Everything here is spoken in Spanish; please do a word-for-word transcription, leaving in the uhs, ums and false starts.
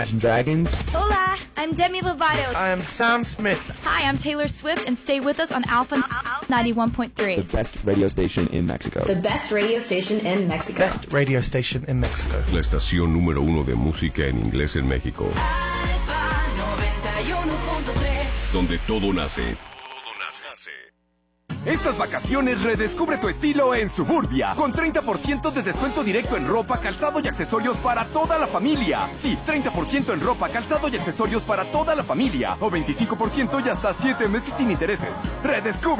Dragons. Hola, I'm Demi Lovato. I'm Sam Smith. Hi, I'm Taylor Swift, and stay with us on Alpha ninety-one point three. The best radio station in Mexico. The best radio station in Mexico. Best radio station in Mexico. La estación número uno de música en inglés en México. Alfa noventa y uno punto tres. Donde todo nace. Todo nace. Estas vacaciones redescubre tu estilo en Suburbia, con treinta por ciento de descuento directo en ropa, calzado y accesorios para toda la familia. Sí, treinta por ciento en ropa, calzado y accesorios para toda la familia, o veinticinco por ciento y hasta siete meses sin intereses. Redescubre